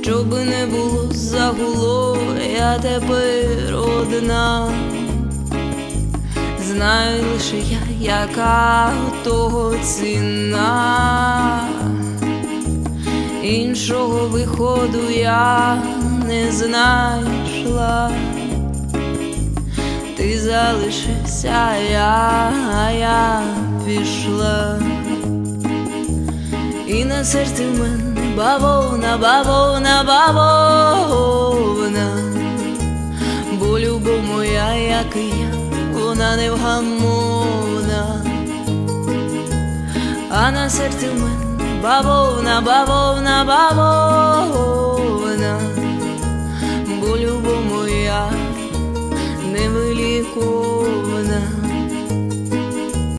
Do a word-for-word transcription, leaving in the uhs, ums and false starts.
Щоб не було загуло, я тепер одна. Знаю лише я, яка того ціна. Іншого виходу я не знайшла. Ти залишився, я, а я пішла. І на серці в мене бавовна, бавовна, бавовна. Бо любов моя, як і я, вона невгамовна. А на серці в мене бавовна, бавовна, бавовна. Бо любов моя невиліковна.